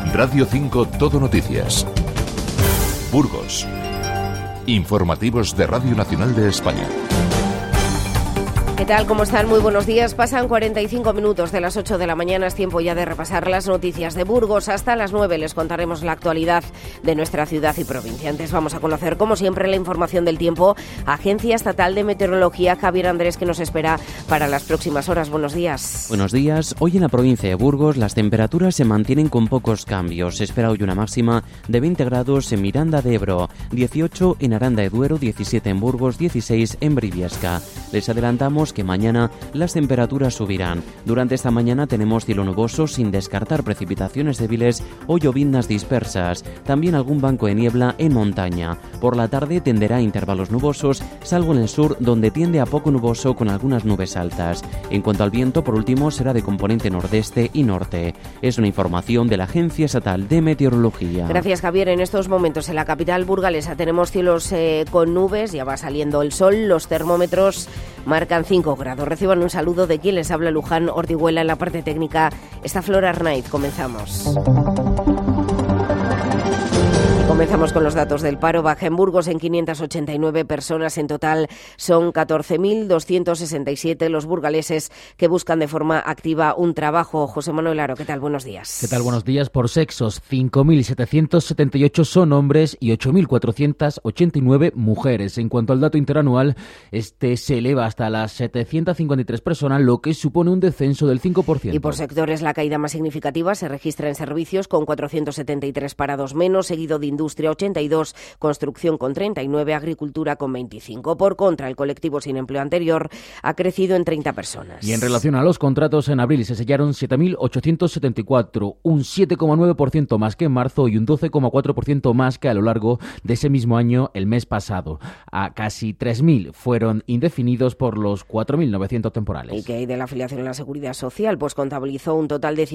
Radio 5 Todo Noticias. Burgos. Informativos de Radio Nacional de España. ¿Qué tal? ¿Cómo están? Muy buenos días. Pasan 45 minutos de las 8 de la mañana. Es tiempo ya de repasar las noticias de Burgos. Hasta las 9 les contaremos la actualidad de nuestra ciudad y provincia. Antes vamos a conocer, como siempre, la información del tiempo. Agencia Estatal de Meteorología, Javier Andrés, que nos espera para las próximas horas. Buenos días. Buenos días. Hoy en la provincia de Burgos las temperaturas se mantienen con pocos cambios. Se espera hoy una máxima de 20 grados en Miranda de Ebro, 18 en Aranda de Duero, 17 en Burgos, 16 en Briviesca. Les adelantamos que mañana las temperaturas subirán. Durante esta mañana tenemos cielo nuboso sin descartar precipitaciones débiles o lloviznas dispersas. También algún banco de niebla en montaña. Por la tarde tenderá a intervalos nubosos, salvo en el sur donde tiende a poco nuboso con algunas nubes altas. En cuanto al viento, por último, será de componente nordeste y norte. Es una información de la Agencia Estatal de Meteorología. Gracias, Javier. En estos momentos en la capital burgalesa tenemos cielos con nubes, ya va saliendo el sol, los termómetros marcan 5 grados. Reciban un saludo de quien les habla, Luján Ortiguela. En la parte técnica está Flora Arnaiz. Comenzamos. Comenzamos con los datos del paro. Baja en Burgos en 589 personas. En total son 14.267 los burgaleses que buscan de forma activa un trabajo. José Manuel Aro, ¿qué tal? Buenos días. ¿Qué tal? Buenos días. Por sexos, 5.778 son hombres y 8.489 mujeres. En cuanto al dato interanual, este se eleva hasta las 753 personas, lo que supone un descenso del 5%. Y por sectores, la caída más significativa se registra en servicios, con 473 parados menos, seguido de industria 82, construcción con 39, agricultura con 25. Por contra, el colectivo sin empleo anterior ha crecido en 30 personas. Y en relación a los contratos, en abril se sellaron 7.874, un 7,9% más que en marzo y un 12,4% más que a lo largo de ese mismo año el mes pasado. A casi 3.000 fueron indefinidos por los 4.900 temporales. ¿Y qué hay de la afiliación a la Seguridad Social? Pues contabilizó un total de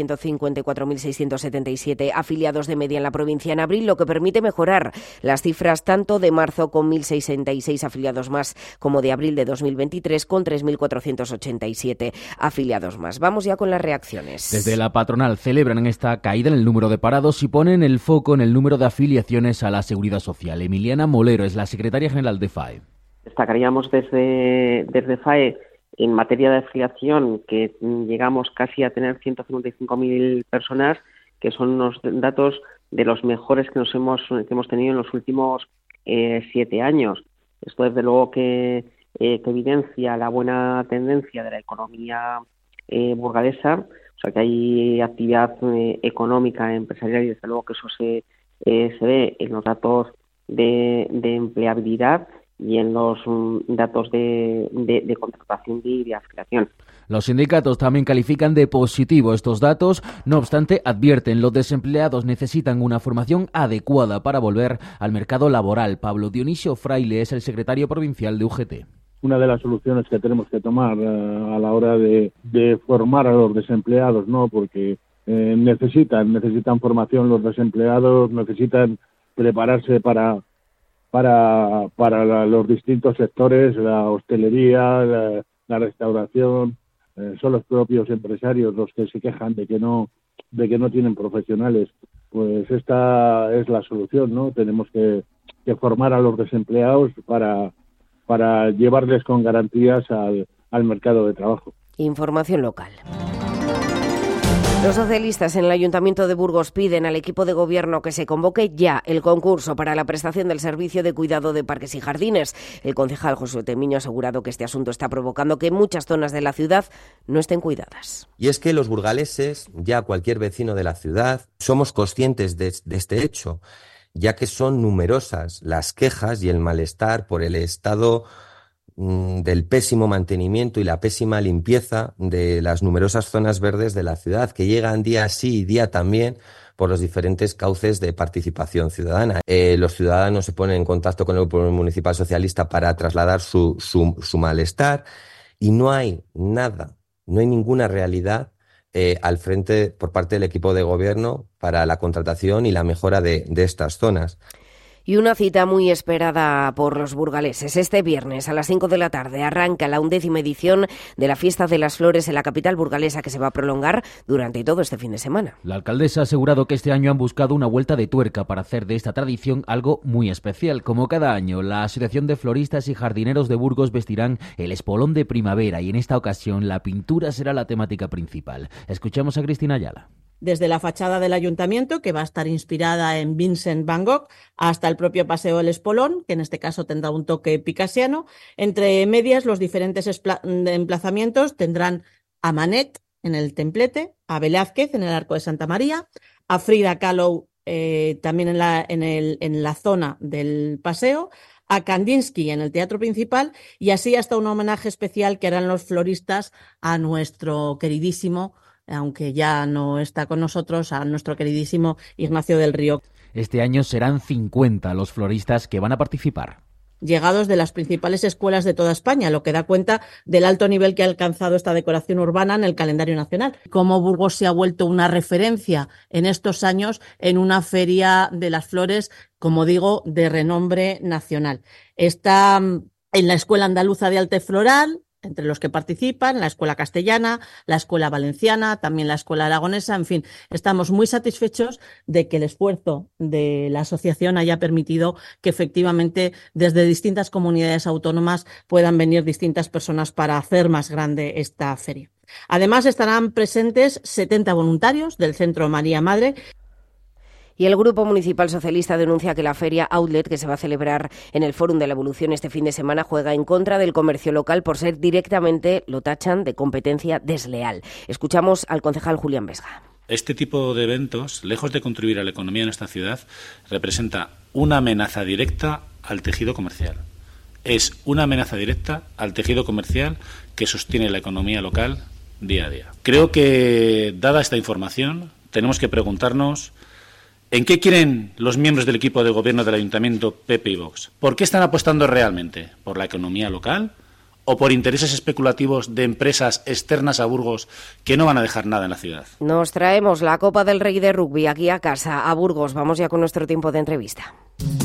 154.677 afiliados de media en la provincia en abril, lo que permite mejorar las cifras tanto de marzo con 1.066 afiliados más como de abril de 2023 con 3.487 afiliados más. Vamos ya con las reacciones. Desde la patronal celebran esta caída en el número de parados y ponen el foco en el número de afiliaciones a la Seguridad Social. Emiliana Molero es la secretaria general de FAE. Destacaríamos desde FAE en materia de afiliación que llegamos casi a tener 155.000 personas, que son unos datos de los mejores que hemos tenido en los últimos 7 años. Esto desde luego que evidencia la buena tendencia de la economía burgalesa, o sea que hay actividad económica, empresarial, y desde luego que eso se ve en los datos de empleabilidad y en los datos de contratación y de afiliación. Los sindicatos también califican de positivo estos datos, no obstante advierten los desempleados necesitan una formación adecuada para volver al mercado laboral. Pablo Dionisio Fraile es el secretario provincial de UGT. Una de las soluciones que tenemos que tomar a la hora de formar a los desempleados, ¿no? Porque necesitan formación los desempleados, necesitan prepararse para los distintos sectores, la hostelería, la restauración. Son los propios empresarios los que se quejan de que no tienen profesionales. Pues esta es la solución, ¿no? Tenemos que formar a los desempleados para llevarles con garantías al mercado de trabajo. Información local. Los socialistas en el Ayuntamiento de Burgos piden al equipo de gobierno que se convoque ya el concurso para la prestación del servicio de cuidado de parques y jardines. El concejal José Temiño ha asegurado que este asunto está provocando que muchas zonas de la ciudad no estén cuidadas. Y es que los burgaleses, ya cualquier vecino de la ciudad, somos conscientes de este hecho, ya que son numerosas las quejas y el malestar por el estado del pésimo mantenimiento y la pésima limpieza de las numerosas zonas verdes de la ciudad, que llegan día sí y día también por los diferentes cauces de participación ciudadana. Los ciudadanos se ponen en contacto con el Grupo Municipal Socialista para trasladar su malestar y no hay ninguna realidad al frente por parte del equipo de gobierno para la contratación y la mejora de estas zonas. Y una cita muy esperada por los burgaleses. Este viernes a las 5 de la tarde arranca la 11ª edición de la Fiesta de las Flores en la capital burgalesa, que se va a prolongar durante todo este fin de semana. La alcaldesa ha asegurado que este año han buscado una vuelta de tuerca para hacer de esta tradición algo muy especial. Como cada año, la Asociación de Floristas y Jardineros de Burgos vestirán el espolón de primavera y en esta ocasión la pintura será la temática principal. Escuchamos a Cristina Ayala. Desde la fachada del ayuntamiento, que va a estar inspirada en Vincent Van Gogh, hasta el propio Paseo del Espolón, que en este caso tendrá un toque picasiano. Entre medias, los diferentes emplazamientos tendrán a Manet en el Templete, a Velázquez en el Arco de Santa María, a Frida Kahlo también en la zona del paseo, a Kandinsky en el Teatro Principal y así hasta un homenaje especial que harán los floristas a nuestro queridísimo, aunque ya no está con nosotros, a nuestro queridísimo Ignacio del Río. Este año serán 50 los floristas que van a participar. Llegados de las principales escuelas de toda España, lo que da cuenta del alto nivel que ha alcanzado esta decoración urbana en el calendario nacional. Cómo Burgos se ha vuelto una referencia en estos años en una feria de las flores, como digo, de renombre nacional. Está en la Escuela Andaluza de Arte Floral, entre los que participan, la Escuela Castellana, la Escuela Valenciana, también la Escuela Aragonesa. En fin, estamos muy satisfechos de que el esfuerzo de la asociación haya permitido que efectivamente desde distintas comunidades autónomas puedan venir distintas personas para hacer más grande esta feria. Además, estarán presentes 70 voluntarios del Centro María Madre. Y el Grupo Municipal Socialista denuncia que la Feria Outlet, que se va a celebrar en el Fórum de la Evolución este fin de semana, juega en contra del comercio local por ser directamente, lo tachan, de competencia desleal. Escuchamos al concejal Julián Vesga. Este tipo de eventos, lejos de contribuir a la economía de nuestra ciudad, representa una amenaza directa al tejido comercial. Es una amenaza directa al tejido comercial que sostiene la economía local día a día. Creo que, dada esta información, tenemos que preguntarnos ¿en qué quieren los miembros del equipo de gobierno del Ayuntamiento PP y Vox? ¿Por qué están apostando realmente? ¿Por la economía local o por intereses especulativos de empresas externas a Burgos que no van a dejar nada en la ciudad? Nos traemos la Copa del Rey de Rugby aquí a casa, a Burgos. Vamos ya con nuestro tiempo de entrevista.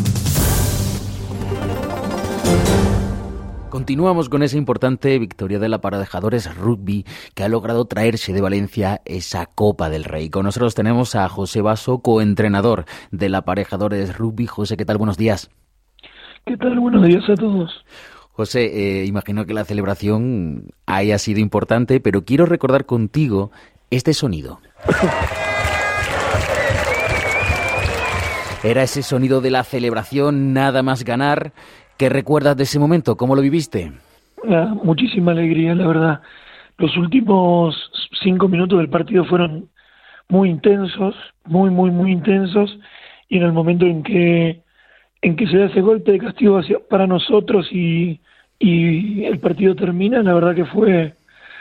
Continuamos con esa importante victoria de la Aparejadores Rugby que ha logrado traerse de Valencia esa Copa del Rey. Con nosotros tenemos a José Basso, coentrenador del Aparejadores Rugby. José, ¿qué tal? Buenos días. ¿Qué tal? Buenos días a todos. José, imagino que la celebración haya sido importante, pero quiero recordar contigo este sonido. Era ese sonido de la celebración, nada más ganar. ¿Qué recuerdas de ese momento? ¿Cómo lo viviste? Muchísima alegría, la verdad. Los últimos 5 minutos del partido fueron muy intensos, muy intensos, y en el momento en que se da ese golpe de castigo para nosotros y el partido termina, la verdad que fue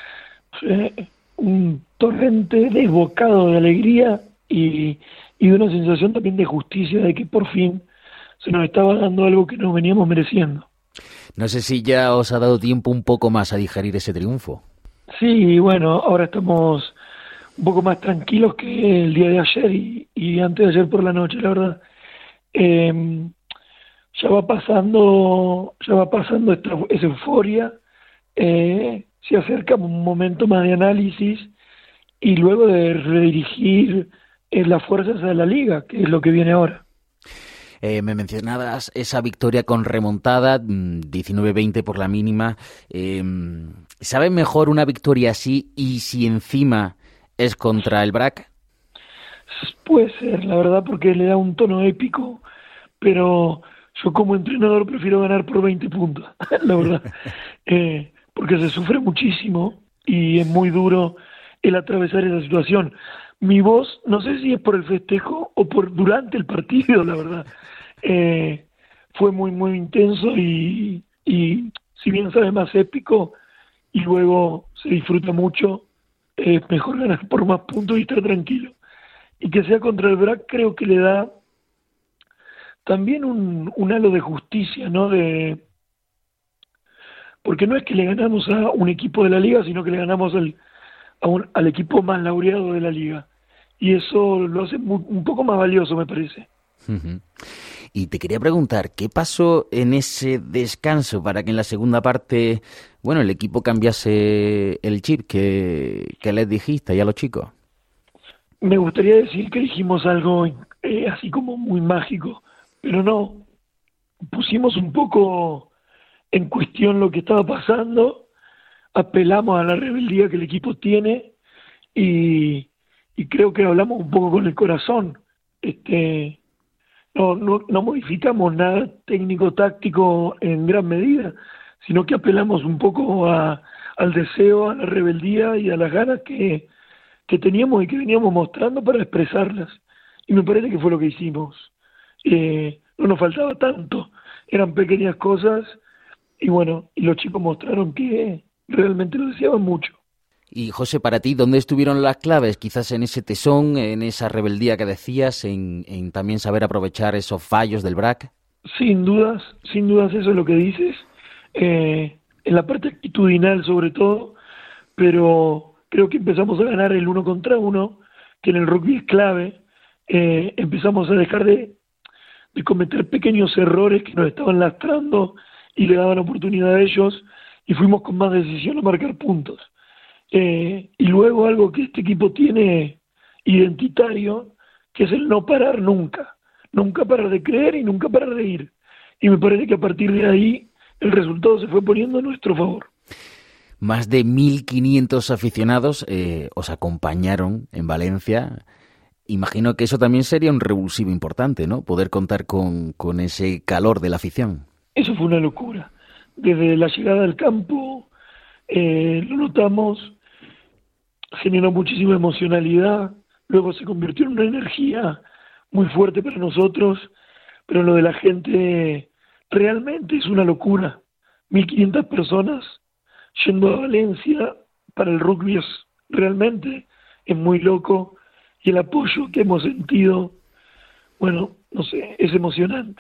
un torrente desbocado de alegría y de una sensación también de justicia, de que por fin se nos estaba dando algo que nos veníamos mereciendo. No sé si ya os ha dado tiempo un poco más a digerir ese triunfo. Sí, bueno, ahora estamos un poco más tranquilos que el día de ayer y antes de ayer por la noche, la verdad. Ya va pasando esa euforia, se acerca un momento más de análisis y luego de redirigir las fuerzas de la liga, que es lo que viene ahora. Me mencionabas esa victoria con remontada, 19-20 por la mínima. ¿Sabe mejor una victoria así y si encima es contra el BRAC? Puede ser, la verdad, porque le da un tono épico, pero yo como entrenador prefiero ganar por 20 puntos, la verdad, porque se sufre muchísimo y es muy duro el atravesar esa situación. Mi voz, no sé si es por el festejo o por durante el partido, la verdad. Fue muy intenso y si bien sabe más épico y luego se disfruta mucho, es mejor ganar por más puntos y estar tranquilo. Y que sea contra el BRAC creo que le da también un halo de justicia, ¿no? Porque no es que le ganamos a un equipo de la liga, sino que le ganamos al equipo más laureado de la liga. Y eso lo hace un poco más valioso, me parece. Uh-huh. Y te quería preguntar, ¿qué pasó en ese descanso para que en la segunda parte, bueno, el equipo cambiase el chip que les dijiste a los chicos? Me gustaría decir que dijimos algo así como muy mágico, pero no. Pusimos un poco en cuestión lo que estaba pasando, apelamos a la rebeldía que el equipo tiene y creo que hablamos un poco con el corazón. No modificamos nada técnico-táctico en gran medida, sino que apelamos un poco al deseo, a la rebeldía y a las ganas que teníamos y que veníamos mostrando para expresarlas. Y me parece que fue lo que hicimos. No nos faltaba tanto, eran pequeñas cosas y bueno, y los chicos mostraron que realmente lo deseaban mucho. Y José, para ti, ¿dónde estuvieron las claves? Quizás en ese tesón, en esa rebeldía que decías, en también saber aprovechar esos fallos del BRAC. Sin dudas eso es lo que dices, en la parte actitudinal sobre todo, pero creo que empezamos a ganar el 1 contra 1, que en el rugby es clave. Empezamos a dejar de cometer pequeños errores que nos estaban lastrando y le daban oportunidad a ellos, y fuimos con más decisión a marcar puntos. Y luego algo que este equipo tiene identitario, que es el no parar nunca parar de creer y nunca parar de ir. Y me parece que a partir de ahí el resultado se fue poniendo a nuestro favor. Más de 1.500 aficionados os acompañaron en Valencia. Imagino que eso también sería un revulsivo importante, ¿no? Poder contar con ese calor de la afición. Eso fue una locura. Desde la llegada al campo lo notamos, generó muchísima emocionalidad, luego se convirtió en una energía muy fuerte para nosotros, pero lo de la gente realmente es una locura. 1.500 personas yendo a Valencia para el rugby realmente es muy loco, y el apoyo que hemos sentido, bueno, no sé, es emocionante.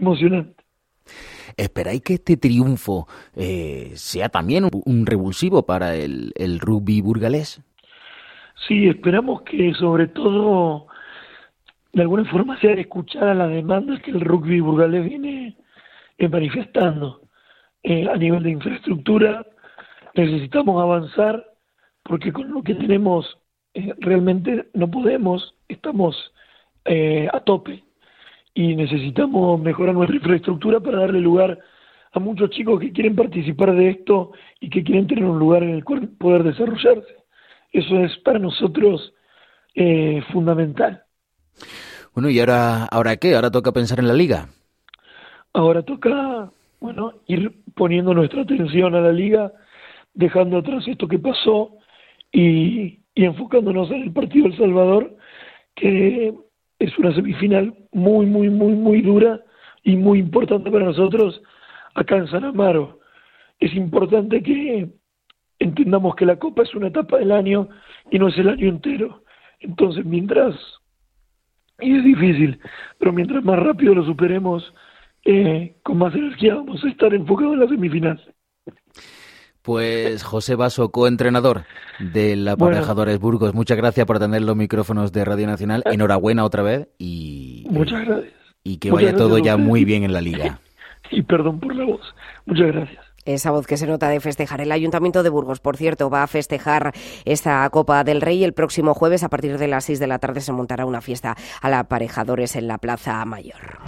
¿Esperáis que este triunfo sea también un revulsivo para el rugby burgalés? Sí, esperamos que sobre todo de alguna forma sea escuchada las demandas que el rugby burgalés viene manifestando. A nivel de infraestructura necesitamos avanzar, porque con lo que tenemos realmente no podemos, estamos a tope. Y necesitamos mejorar nuestra infraestructura para darle lugar a muchos chicos que quieren participar de esto y que quieren tener un lugar en el cual poder desarrollarse. Eso es para nosotros fundamental. Bueno, ¿y ahora qué? ¿Ahora toca pensar en la Liga? Ahora toca, bueno, ir poniendo nuestra atención a la Liga, dejando atrás esto que pasó y enfocándonos en el partido de El Salvador, que es una semifinal muy dura y muy importante para nosotros acá en San Amaro. Es importante que entendamos que la Copa es una etapa del año y no es el año entero. Entonces, y es difícil, pero mientras más rápido lo superemos, con más energía vamos a estar enfocados en la semifinal. Pues José Basso, coentrenador del Aparejadores Burgos, muchas gracias por atender los micrófonos de Radio Nacional. Enhorabuena otra vez y muchas gracias. Y que vaya todo ya muy bien en la Liga. Y perdón por la voz. Muchas gracias. Esa voz que se nota de festejar. El Ayuntamiento de Burgos, por cierto, va a festejar esta Copa del Rey. El próximo jueves, a partir de las 6 de la tarde, se montará una fiesta al Aparejadores en la Plaza Mayor.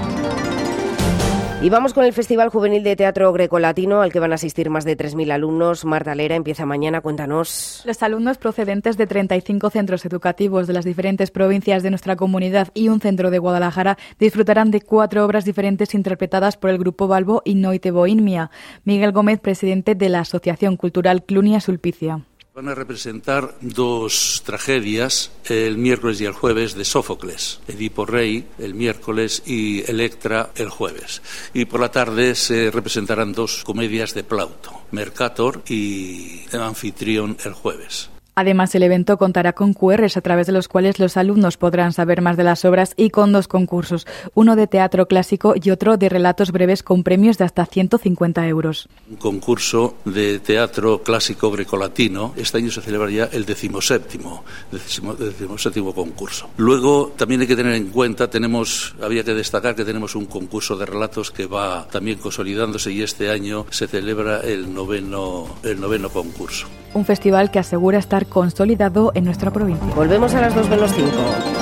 Y vamos con el Festival Juvenil de Teatro Grecolatino, al que van a asistir más de 3.000 alumnos. Marta Lera, empieza mañana, cuéntanos. Los alumnos procedentes de 35 centros educativos de las diferentes provincias de nuestra comunidad y un centro de Guadalajara disfrutarán de 4 obras diferentes interpretadas por el grupo Balbo y Noite Bohemia. Miguel Gómez, presidente de la Asociación Cultural Clunia Sulpicia. Van a representar 2 tragedias el miércoles y el jueves de Sófocles, Edipo Rey el miércoles y Electra el jueves. Y por la tarde se representarán 2 comedias de Plauto, Mercator y Anfitrión el jueves. Además, el evento contará con QRs a través de los cuales los alumnos podrán saber más de las obras y con 2 concursos, uno de teatro clásico y otro de relatos breves con premios de hasta 150 euros. Un concurso de teatro clásico grecolatino. Este año se celebraría el 17º concurso. Luego, también hay que tener en cuenta, había que destacar que tenemos un concurso de relatos que va también consolidándose y este año se celebra el noveno concurso. Un festival que asegura estar consolidado en nuestra provincia. Volvemos a las 2:05.